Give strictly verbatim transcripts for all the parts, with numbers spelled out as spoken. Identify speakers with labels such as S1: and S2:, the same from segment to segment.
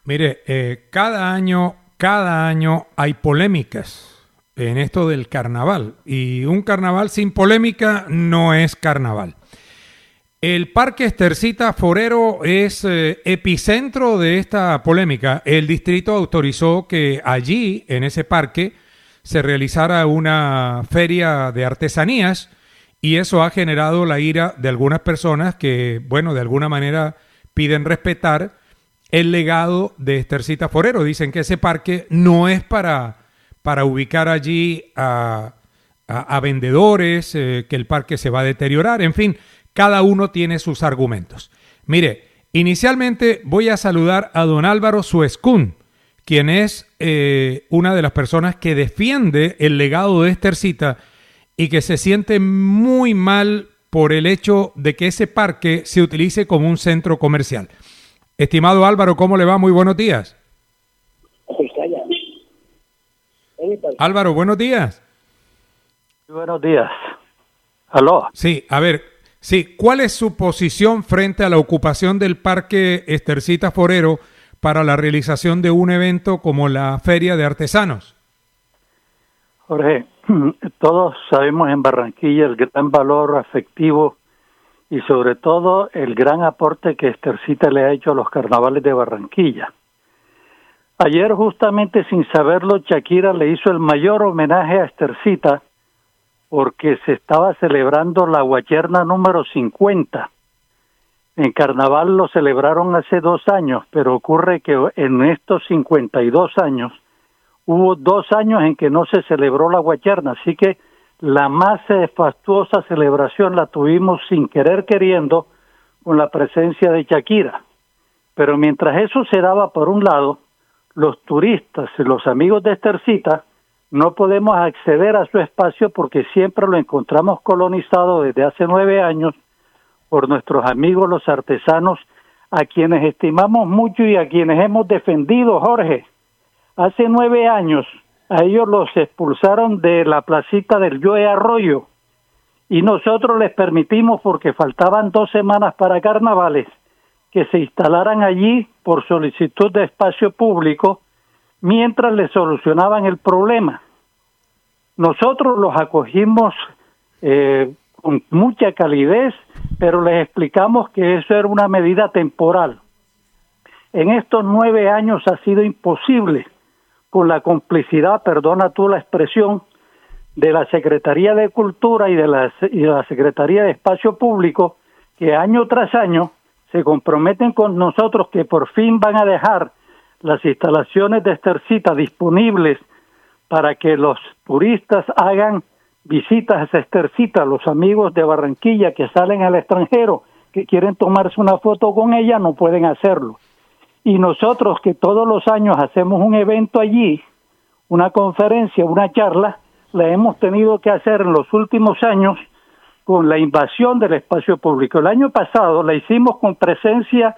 S1: Mire, eh, cada año, cada año hay polémicas en esto del carnaval. Y un carnaval sin polémica no es carnaval. El Parque Estercita Forero es eh, epicentro de esta polémica. El distrito autorizó que allí, en ese parque, se realizara una feria de artesanías y eso ha generado la ira de algunas personas que, bueno, de alguna manera piden respetar el legado de Estercita Forero. Dicen que ese parque no es para, para ubicar allí a, a, a vendedores, eh, que el parque se va a deteriorar, en fin. Cada uno tiene sus argumentos. Mire, inicialmente voy a saludar a don Álvaro Suescún, quien es eh, una de las personas que defiende el legado de Estercita y que se siente muy mal por el hecho de que ese parque se utilice como un centro comercial. Estimado Álvaro, ¿cómo le va? Muy buenos días. Álvaro, buenos días.
S2: Muy buenos días. ¿Aló?
S1: Sí, a ver... Sí, ¿cuál es su posición frente a la ocupación del Parque Estercita Forero para la realización de un evento como la Feria de Artesanos?
S2: Jorge, todos sabemos en Barranquilla el gran valor afectivo y sobre todo el gran aporte que Estercita le ha hecho a los carnavales de Barranquilla. Ayer, justamente sin saberlo, Shakira le hizo el mayor homenaje a Estercita porque se estaba celebrando la Guayerna número cincuenta. En Carnaval lo celebraron hace dos años, pero ocurre que en estos cincuenta y dos años hubo dos años en que no se celebró la Guayerna, así que la más fastuosa celebración la tuvimos sin querer queriendo con la presencia de Shakira. Pero mientras eso se daba por un lado, los turistas y los amigos de Estercita no podemos acceder a su espacio porque siempre lo encontramos colonizado desde hace nueve años por nuestros amigos los artesanos, a quienes estimamos mucho y a quienes hemos defendido, Jorge. Hace nueve años a ellos los expulsaron de la placita del Joe Arroyo y nosotros les permitimos, porque faltaban dos semanas para carnavales, que se instalaran allí por solicitud de espacio público mientras les solucionaban el problema. Nosotros los acogimos eh, con mucha calidez, pero les explicamos que eso era una medida temporal. En estos nueve años ha sido imposible, con la complicidad, perdona tú la expresión, de la Secretaría de Cultura y de la, y de la Secretaría de Espacio Público, que año tras año se comprometen con nosotros que por fin van a dejar las instalaciones de Estercita disponibles para que los turistas hagan visitas a Estercita, los amigos de Barranquilla que salen al extranjero, que quieren tomarse una foto con ella, no pueden hacerlo. Y nosotros, que todos los años hacemos un evento allí, una conferencia, una charla, la hemos tenido que hacer en los últimos años con la invasión del espacio público. El año pasado la hicimos con presencia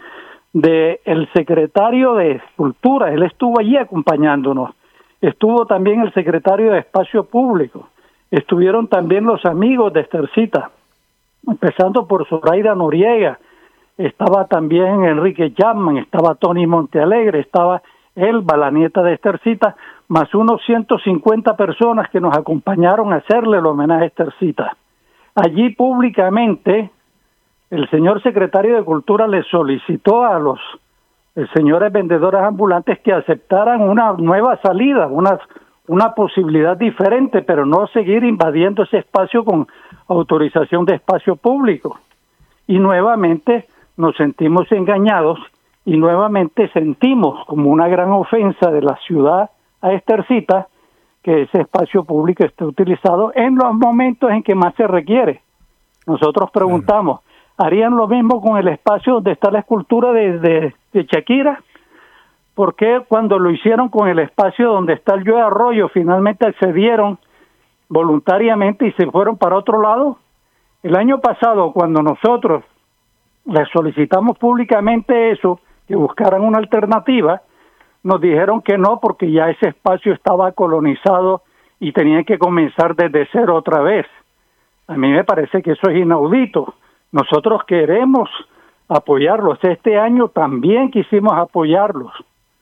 S2: del secretario de Cultura, él estuvo allí acompañándonos. Estuvo también el secretario de Espacio Público, estuvieron también los amigos de Estercita, empezando por Zoraida Noriega, estaba también Enrique Chapman, estaba Tony Montealegre, estaba Elba, la nieta de Estercita, más unos ciento cincuenta personas que nos acompañaron a hacerle el homenaje a Estercita. Allí públicamente el señor secretario de Cultura le solicitó a los eh, señores vendedores ambulantes que aceptaran una nueva salida, una, una posibilidad diferente, pero no seguir invadiendo ese espacio con autorización de espacio público. Y nuevamente nos sentimos engañados y nuevamente sentimos como una gran ofensa de la ciudad a Estercita que ese espacio público esté utilizado en los momentos en que más se requiere. Nosotros preguntamos, ¿harían lo mismo con el espacio donde está la escultura de, de, de Shakira? ¿Por qué cuando lo hicieron con el espacio donde está el Joe Arroyo finalmente accedieron voluntariamente y se fueron para otro lado? El año pasado, cuando nosotros les solicitamos públicamente eso, que buscaran una alternativa, nos dijeron que no, porque ya ese espacio estaba colonizado y tenían que comenzar desde cero otra vez. A mí me parece que eso es inaudito. Nosotros queremos apoyarlos. Este año también quisimos apoyarlos.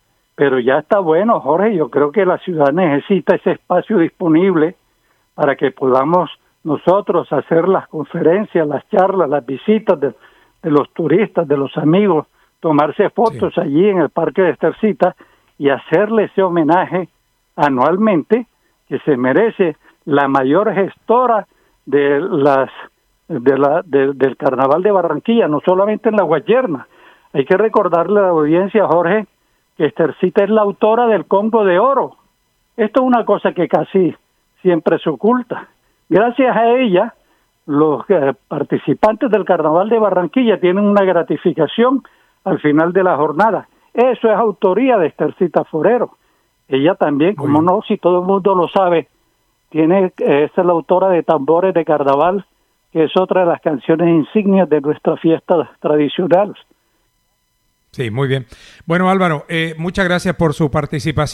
S2: pero ya está bueno, Jorge. Yo creo que la ciudad necesita ese espacio disponible para que podamos nosotros hacer las conferencias, las charlas, las visitas de, de los turistas, de los amigos, tomarse fotos sí. allí en el Parque de Estercita y hacerle ese homenaje anualmente que se merece la mayor gestora de las de la de, del Carnaval de Barranquilla, no solamente en la Guayerna. Hay que recordarle a la audiencia, Jorge, que Estercita es la autora del Congo de Oro. Esto es una cosa que casi siempre se oculta. Gracias a ella, los eh, participantes del Carnaval de Barranquilla tienen una gratificación al final de la jornada. Eso es autoría de Estercita Forero. Ella también, como no, si todo el mundo lo sabe, tiene eh, es la autora de Tambores de Carnaval, que es otra de las canciones insignias de nuestras fiestas tradicionales.
S1: Sí, muy bien. Bueno, Álvaro, eh, muchas gracias por su participación.